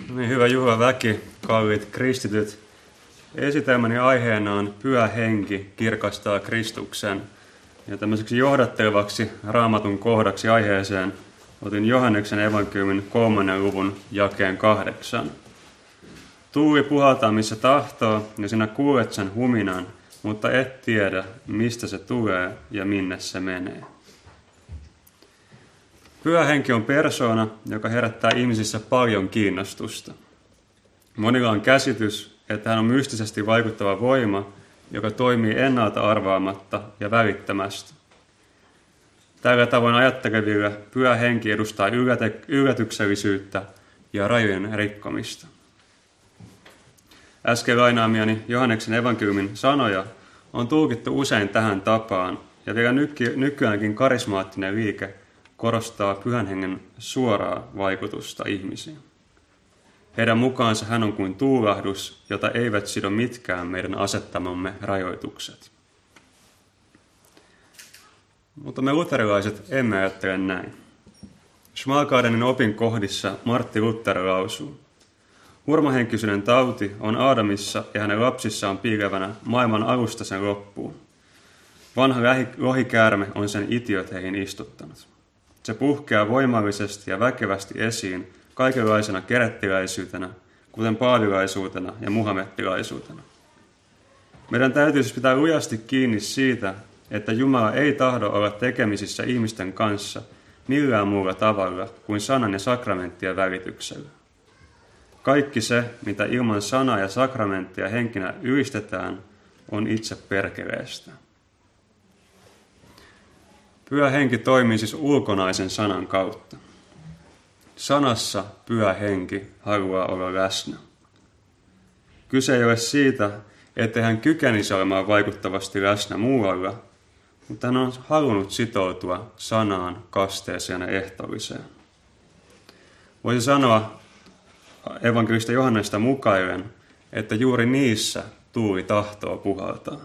Niin, hyvä juhlaväki, kalliit kristityt. Esitelmäni aiheena on Pyhä Henki kirkastaa Kristuksen. Ja tämmöiseksi johdattelevaksi Raamatun kohdaksi aiheeseen otin Johanneksen evankeliumin 3. luvun jakeen 8. Tuuli puhaltaa missä tahtoo, ja sinä kuulet sen huminan, mutta et tiedä, mistä se tulee ja minne se menee. Pyhä Henki on persoona, joka herättää ihmisissä paljon kiinnostusta. Monilla on käsitys, että hän on mystisesti vaikuttava voima, joka toimii ennalta arvaamatta ja välittömästi. Tällä tavoin ajatteleville Pyhä Henki edustaa yllätyksellisyyttä ja rajojen rikkomista. Äsken lainaamiani Johanneksen evankeliumin sanoja on tulkittu usein tähän tapaan, ja vielä nykyäänkin karismaattinen liike korostaa Pyhän Hengen suoraa vaikutusta ihmisiin. Heidän mukaansa hän on kuin tuulahdus, jota eivät sido mitkään meidän asettamamme rajoitukset. Mutta me luterilaiset emme ajattele näin. Schmalkaldenin opinkohdissa Martti Luther lausuu: hurmahenkisyyden tauti on Aadamissa ja hänen lapsissaan piilevänä maailman alusta sen loppuun. Vanha lohikäärme on sen itiöt heihin istuttanut. Se puhkeaa voimallisesti ja väkevästi esiin kaikenlaisena kerettiläisyytenä, kuten paavilaisuutena ja muhamettilaisuutena. Meidän täytyy siis pitää lujasti kiinni siitä, että Jumala ei tahdo olla tekemisissä ihmisten kanssa millään muulla tavalla kuin sanan ja sakramenttien välityksellä. Kaikki se, mitä ilman sanaa ja sakramenttia henkinä ylistetään, on itse perkeleestä. Pyhä Henki toimii siis ulkonaisen sanan kautta. Sanassa Pyhä Henki haluaa olla läsnä. Kyse ei ole siitä, ettei hän kykenisi olemaan vaikuttavasti läsnä muualla, mutta hän on halunnut sitoutua sanaan, kasteeseen ja ehtoolliseen. Voisi sanoa evankelista Johannesta mukaillen, että juuri niissä tuuli tahtoo puhaltaa.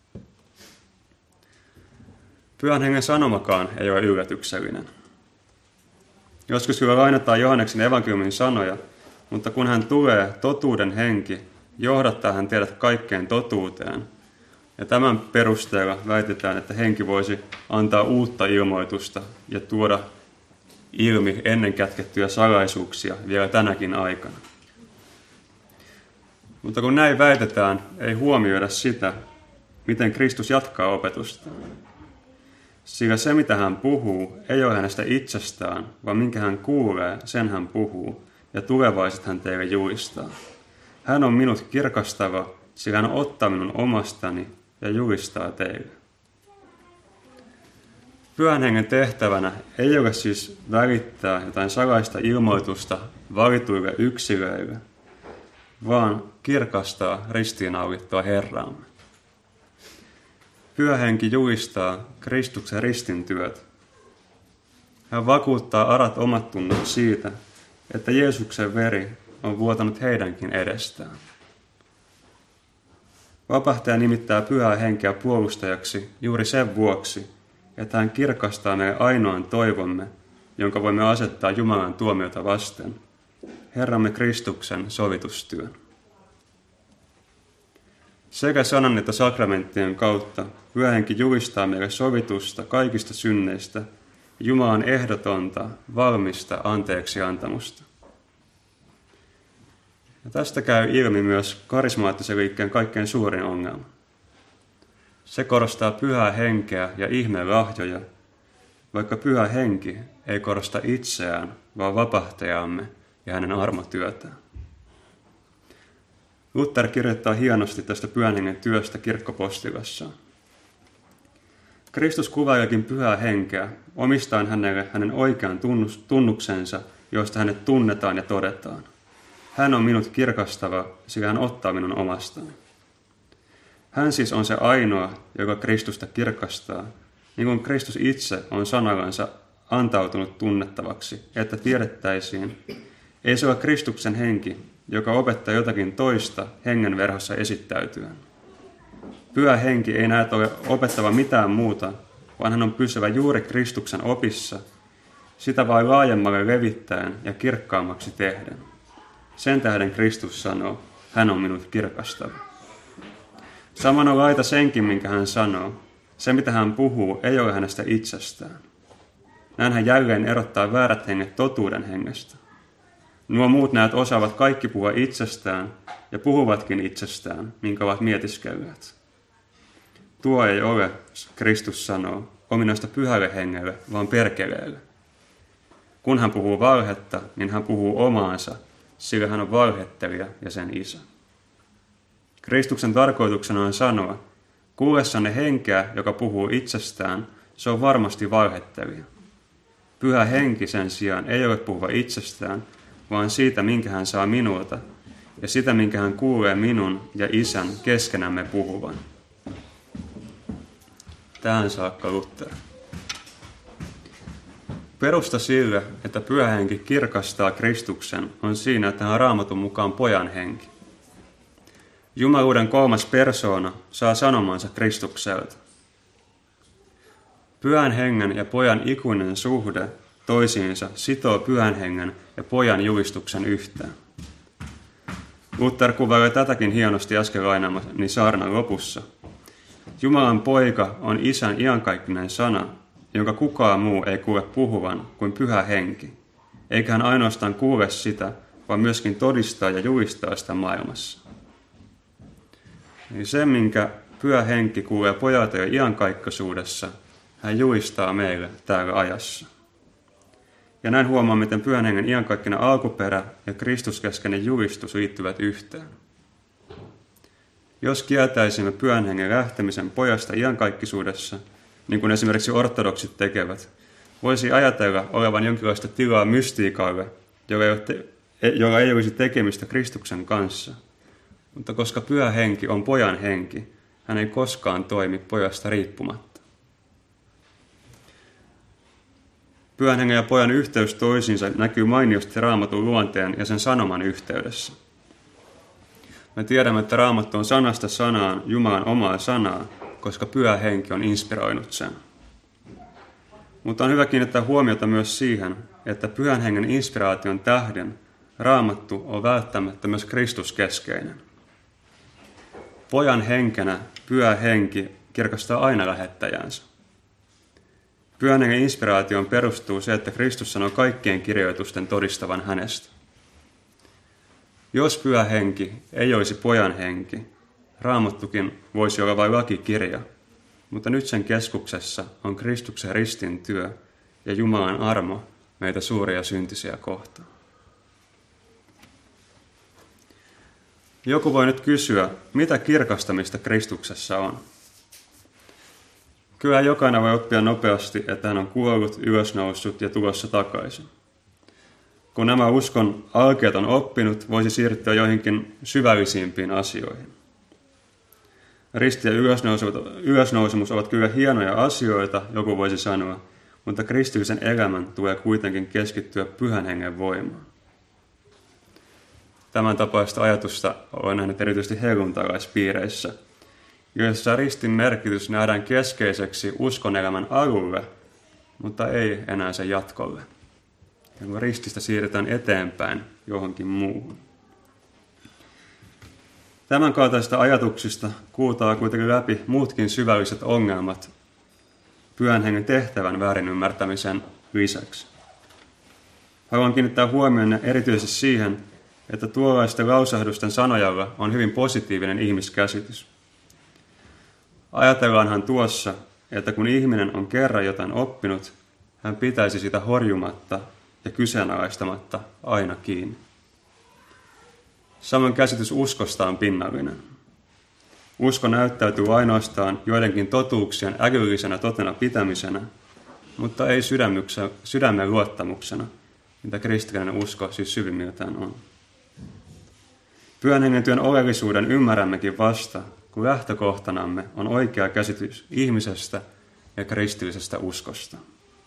Pyhän Hengen sanomakaan ei ole yllätyksellinen. Joskus kyllä lainataan Johanneksen evankeliumin sanoja, mutta kun hän tulee, totuuden henki johdattaa hän teidät kaikkeen totuuteen. Ja tämän perusteella väitetään, että henki voisi antaa uutta ilmoitusta ja tuoda ilmi ennen kätkettyjä salaisuuksia vielä tänäkin aikana. Mutta kun näin väitetään, ei huomioida sitä, miten Kristus jatkaa opetusta. Sillä se, mitä hän puhuu, ei ole hänestä itsestään, vaan minkä hän kuulee, sen hän puhuu, ja tulevaiset hän teille julistaa. Hän on minut kirkastava, sillä hän ottaa minun omastani ja julistaa teille. Pyhän Hengen tehtävänä ei ole siis välittää jotain salaista ilmoitusta valituille yksilöille, vaan kirkastaa ristiinnaulittua Herraamme. Pyhä Henki julistaa Kristuksen ristin työt. Hän vakuuttaa arat omat tunnot siitä, että Jeesuksen veri on vuotanut heidänkin edestään. Vapahtaja nimittää Pyhää Henkeä puolustajaksi juuri sen vuoksi, että hän kirkastaa meille ainoan toivomme, jonka voimme asettaa Jumalan tuomiota vasten, Herramme Kristuksen sovitustyön. Sekä sanan että sakramenttien kautta Pyhä Henki julistaa meille sovitusta kaikista synneistä, Jumalan ehdotonta, valmista anteeksiantamusta. Ja tästä käy ilmi myös karismaattisen liikkeen kaikkein suurin ongelma. Se korostaa Pyhää Henkeä ja ihmeen lahjoja, vaikka Pyhä Henki ei korosta itseään, vaan vapahtajamme ja hänen armotyötään. Luther kirjoittaa hienosti tästä Pyhän Hengen työstä kirkkopostilassaan. Kristus kuvaileekin Pyhää Henkeä omistaen hänelle hänen oikean tunnuksensa, joista hänet tunnetaan ja todetaan. Hän on minut kirkastava, sillä hän ottaa minun omastani. Hän siis on se ainoa, joka Kristusta kirkastaa, niin kuin Kristus itse on sanallansa antautunut tunnettavaksi, että tiedettäisiin, ei se ole Kristuksen henki, joka opettaa jotakin toista hengen verhossa esittäytyen. Pyhä Henki ei näet ole opettava mitään muuta, vaan hän on pysyvä juuri Kristuksen opissa, sitä vain laajemmalle levittäen ja kirkkaammaksi tehden. Sen tähden Kristus sanoo, hän on minut kirkastava. Saman on laita senkin, minkä hän sanoo. Se, mitä hän puhuu, ei ole hänestä itsestään. Näin hän jälleen erottaa väärät henget totuuden hengestä. Nuo muut näet osaavat kaikki puhua itsestään ja puhuvatkin itsestään, minkä ovat mietiskelleet. Tuo ei ole, Kristus sanoo, ominaista pyhälle hengelle, vaan perkeleelle. Kun hän puhuu valhetta, niin hän puhuu omaansa, sillä hän on valhettelija ja sen isä. Kristuksen tarkoituksena on sanoa, kuullessanne henkeä, joka puhuu itsestään, se on varmasti valhettelija. Pyhä henki sen sijaan ei ole puhuva itsestään, vaan siitä, minkä hän saa minulta, ja sitä, minkä hän kuulee minun ja isän keskenämme puhuvan. Tähän saakka Luther. Perusta sille, että Pyhä Henki kirkastaa Kristuksen, on siinä, että hän on Raamatun mukaan pojan henki. Jumaluuden kolmas persoona saa sanomansa Kristukselta. Pyhän hengen ja pojan ikuinen suhde toisiinsa sitoo Pyhän hengen ja pojan julistuksen yhteen. Luther kuvailee tätäkin hienosti äsken lainaamani saarnan lopussa. Jumalan poika on isän iankaikkinen sana, jonka kukaan muu ei kuule puhuvan kuin Pyhä Henki, eikä hän ainoastaan kuule sitä, vaan myöskin todistaa ja julistaa sitä maailmassa. Eli se, minkä Pyhä Henki kuulee pojalta jo iankaikkisuudessa, hän julistaa meille täällä ajassa. Ja näin huomaa, miten Pyhän Hengen iankaikkinen alkuperä ja Kristuskeskeinen julistus liittyvät yhteen. Jos kieltäisimme Pyhän Hengen lähtemisen pojasta iankaikkisuudessa, niin kuin esimerkiksi ortodoksit tekevät, voisi ajatella olevan jonkinlaista tilaa mystiikalle, jolla ei olisi tekemistä Kristuksen kanssa. Mutta koska Pyhä Henki on pojan henki, hän ei koskaan toimi pojasta riippumatta. Pyhän Hengen ja pojan yhteys toisiinsa näkyy mainiosti Raamatun luonteen ja sen sanoman yhteydessä. Me tiedämme, että Raamattu on sanasta sanaan Jumalan omaa sanaa, koska Pyhä Henki on inspiroinut sen. Mutta on hyvä kiinnittää huomiota myös siihen, että Pyhän Hengen inspiraation tähden Raamattu on välttämättä myös Kristuskeskeinen. Pojan henkenä Pyhä Henki kirkastaa aina lähettäjänsä. Pyhän Hengen inspiraatioon perustuu se, että Kristus sanoo kaikkien kirjoitusten todistavan hänestä. Jos Pyhä Henki ei olisi pojan henki, Raamattukin voisi olla vain lakikirja, mutta nyt sen keskuksessa on Kristuksen ristin työ ja Jumalan armo meitä suuria syntisiä kohtaan. Joku voi nyt kysyä, mitä kirkastamista Kristuksessa on? Kyllä jokainen voi oppia nopeasti, että hän on kuollut, ylösnoussut ja tulossa takaisin. Kun nämä uskon alkeet on oppinut, voisi siirtyä joihinkin syvällisimpiin asioihin. Risti ja ylösnousemus ovat kyllä hienoja asioita, joku voisi sanoa, mutta kristillisen elämän tulee kuitenkin keskittyä Pyhän Hengen voimaan. Tämän tapaista ajatusta olen nähnyt erityisesti helluntalaispiireissä, joissa ristin merkitys nähdään keskeiseksi uskonelämän alulle, mutta ei enää sen jatkolle. Ja kun rististä siirretään eteenpäin johonkin muuhun. Tämän kaltaisista ajatuksista kuultaa kuitenkin läpi muutkin syvälliset ongelmat Pyhän Hengen tehtävän väärinymmärtämisen lisäksi. Haluan kiinnittää huomioon erityisesti siihen, että tuollaisten lausahdusten sanojalla on hyvin positiivinen ihmiskäsitys. Ajatellaanhan tuossa, että kun ihminen on kerran jotain oppinut, hän pitäisi sitä horjumatta ja kyseenalaistamatta aina kiinni. Samoin käsitys uskosta on pinnallinen. Usko näyttäytyy ainoastaan joidenkin totuuksien älyllisenä totena pitämisenä, mutta ei sydämen luottamuksena, mitä kristillinen usko siis syvimmiltään on. Pyhän Hengen työn oleellisuuden ymmärrämmekin vasta, kun lähtökohtanamme on oikea käsitys ihmisestä ja kristillisestä uskosta.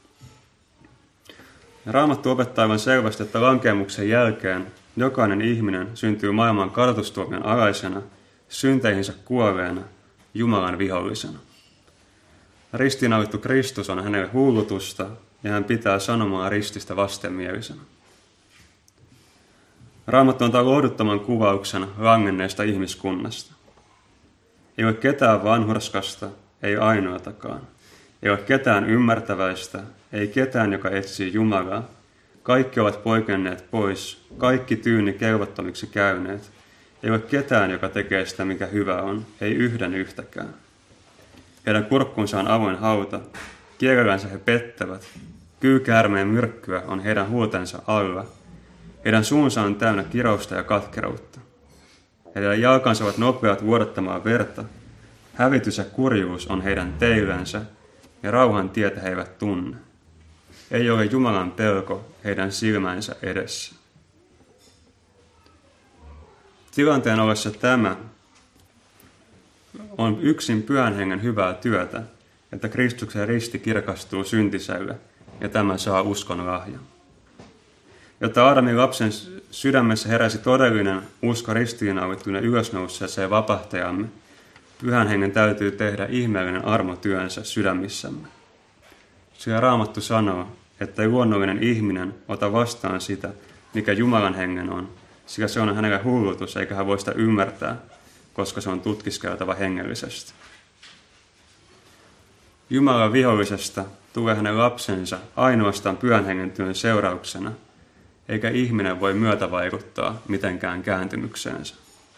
Raamattu opettaa aivan selvästi, että lankeemuksen jälkeen jokainen ihminen syntyy maailman kadotustuomion alaisena, synteihinsä kuolleena, Jumalan vihollisena. Ristiinnaulittu Kristus on hänelle hullutusta ja hän pitää sanomaa rististä vastenmielisenä. Raamattu antaa lohduttoman kuvauksen langenneesta ihmiskunnasta. Ei ole ketään vanhurskasta, ei ainoatakaan. Ei ole ketään ymmärtäväistä, ei ketään, joka etsii Jumalaa. Kaikki ovat poikenneet pois, kaikki tyyni kelvottomiksi käyneet. Ei ole ketään, joka tekee sitä, mikä hyvä on, ei yhden yhtäkään. Heidän kurkkunsa on avoin hauta, kielellänsä he pettävät. Kyykäärmeen myrkkyä on heidän huultensa alla. Heidän suunsa on täynnä kirousta ja katkeruutta. Heidän jalkansa ovat nopeat vuodattamaan verta. Hävitys ja kurjuus on heidän teillänsä, ja rauhan tietä he eivät tunne. Ei ole Jumalan pelko heidän silmänsä edessä. Tilanteen ollessa tämä on yksin Pyhän Hengen hyvää työtä, että Kristuksen risti kirkastuu syntiselle, ja tämä saa uskon lahjan. Jotta Aadamin lapsen sydämessä heräsi todellinen usko ristiinnaulittuinen ylösnouseeseen vapahtajamme, Pyhän Hengen täytyy tehdä ihmeellinen armotyönsä sydämissämme. Sillä Raamattu sanoo, että ei luonnollinen ihminen ota vastaan sitä, mikä Jumalan hengen on, sillä se on hänelle hullutus, eikä hän voi sitä ymmärtää, koska se on tutkiskeltava hengellisesti. Jumalan vihollisesta tulee hänen lapsensa ainoastaan Pyhän Hengen työn seurauksena, eikä ihminen voi myötävaikuttaa mitenkään kääntymykseensä.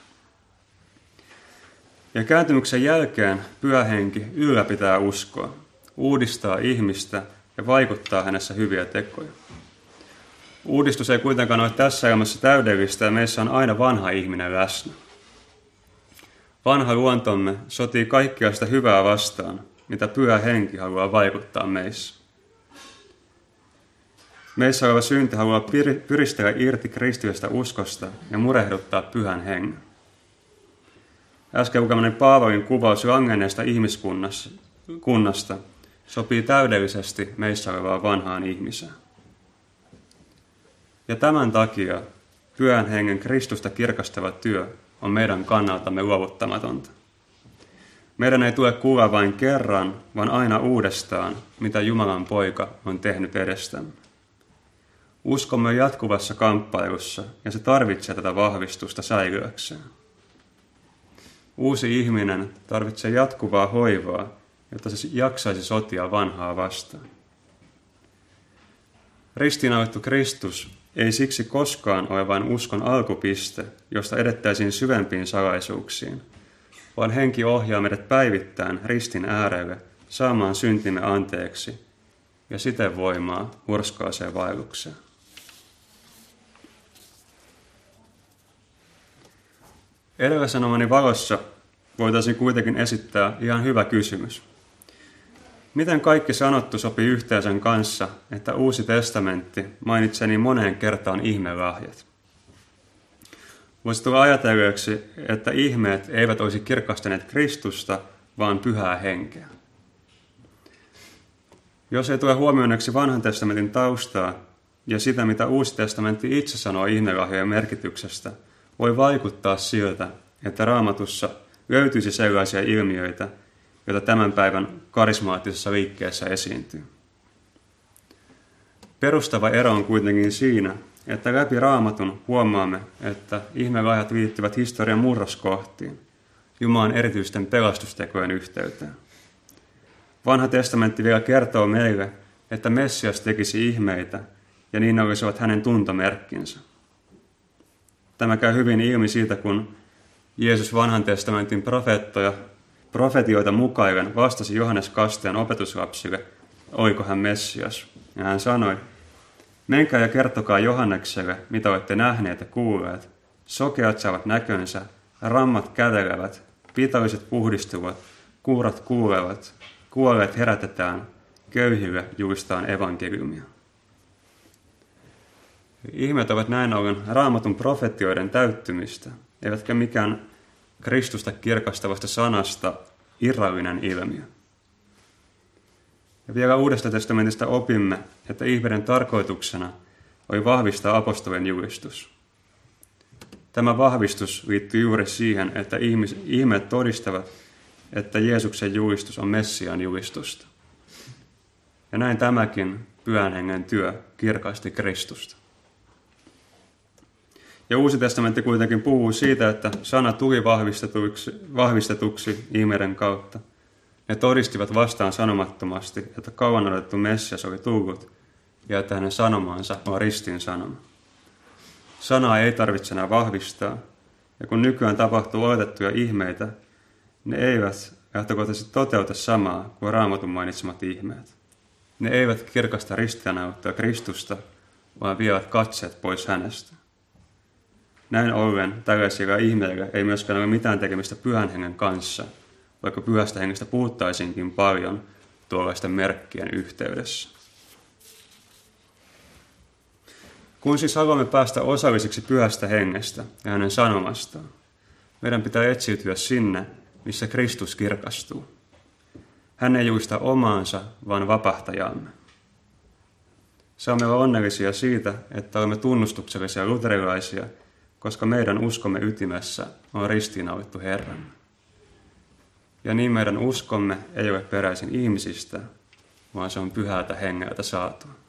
Ja kääntymyksen jälkeen Pyhä Henki ylläpitää uskoa, uudistaa ihmistä ja vaikuttaa hänessä hyviä tekoja. Uudistus ei kuitenkaan ole tässä elämässä täydellistä ja meissä on aina vanha ihminen läsnä. Vanha luontomme sotii kaikkea sitä hyvää vastaan, mitä Pyhä Henki haluaa vaikuttaa meissä. Meissä oleva synti haluaa pyristellä irti kristillisestä uskosta ja murehduttaa Pyhän Hengen. Äsken lukemani Paavalin kuvaus langenneesta ihmiskunnasta sopii täydellisesti meissä olevaan vanhaan ihmiseen. Ja tämän takia Pyhän Hengen Kristusta kirkastava työ on meidän kannaltamme luovuttamatonta. Meidän ei tule kuulla vain kerran, vaan aina uudestaan, mitä Jumalan poika on tehnyt edestämme. Uskomme on jatkuvassa kamppailussa ja se tarvitsee tätä vahvistusta säilyäkseen. Uusi ihminen tarvitsee jatkuvaa hoivaa, jotta se jaksaisi sotia vanhaa vastaan. Ristiinnaulittu Kristus ei siksi koskaan ole vain uskon alkupiste, josta edettäisiin syvempiin salaisuuksiin, vaan Henki ohjaa meidät päivittäin ristin äärelle saamaan syntimme anteeksi ja siten voimaa hurskaaseen vaellukseen. Edellä sanomani valossa voitaisiin kuitenkin esittää ihan hyvä kysymys. Miten kaikki sanottu sopii yhteen sen kanssa, että Uusi testamentti mainitsee niin moneen kertaan ihmelahjat? Voisi tulla ajatelleeksi, että ihmeet eivät olisi kirkastaneet Kristusta, vaan Pyhää Henkeä. Jos ei tule huomioineeksi Vanhan testamentin taustaa ja sitä, mitä Uusi testamentti itse sanoo ihmelahjojen merkityksestä, voi vaikuttaa siltä, että Raamatussa löytyisi sellaisia ilmiöitä, joita tämän päivän karismaattisessa liikkeessä esiintyy. Perustava ero on kuitenkin siinä, että läpi Raamatun huomaamme, että ihmelahjat liittyvät historian murroskohtiin, Jumalan erityisten pelastustekojen yhteyteen. Vanha testamentti vielä kertoo meille, että Messias tekisi ihmeitä, ja niin olisivat hänen tuntomerkkinsä. Tämä käy hyvin ilmi siitä, kun Jeesus Vanhan testamentin profetioita mukaillen vastasi Johannes Kastajan opetuslapsille, oliko hän Messias. Ja hän sanoi, menkää ja kertokaa Johannekselle, mitä olette nähneet ja kuulleet. Sokeat saavat näkönsä, rammat kävelevät, pitalliset puhdistuvat, kuurat kuulevat, kuolleet herätetään, köyhille julistaan evankeliumia. Ihmeet ovat näin ollen Raamatun profetioiden täyttymistä, eivätkä mikään Kristusta kirkastavasta sanasta irrallinen ilmiö. Ja vielä Uudesta testamentista opimme, että ihmeiden tarkoituksena oli vahvistaa apostolien julistus. Tämä vahvistus liittyy juuri siihen, että ihmeet todistavat, että Jeesuksen julistus on Messiaan julistusta. Ja näin tämäkin Pyhän Hengen työ kirkasti Kristusta. Ja Uusi testamentti kuitenkin puhuu siitä, että sana tuli vahvistetuksi ihmeiden kautta. Ne todistivat vastaan sanomattomasti, että kauan odotettu Messias oli tullut ja että hänen sanomansa on ristin sanoma. Sanaa ei tarvitse enää vahvistaa, ja kun nykyään tapahtuu oletettuja ihmeitä, ne eivät lähtökohtaisesti toteuta samaa kuin Raamatun mainitsemat ihmeet. Ne eivät kirkasta ristiinnaulittua Kristusta, vaan vievät katseet pois hänestä. Näin ollen tällaisilla ihmeillä ei myöskään ole mitään tekemistä Pyhän Hengen kanssa, vaikka Pyhästä Hengestä puhuttaisinkin paljon tuollaisten merkkien yhteydessä. Kun siis haluamme päästä osallisiksi Pyhästä Hengestä ja hänen sanomastaan, meidän pitää etsiytyä sinne, missä Kristus kirkastuu. Hän ei juista omaansa, vaan vapahtajamme. Saamme olla onnellisia siitä, että olemme tunnustuksellisia luterilaisia, koska meidän uskomme ytimessä on ristiinnaulittu Herramme. Ja niin meidän uskomme ei ole peräisin ihmisistä, vaan se on Pyhältä Hengeltä saatua.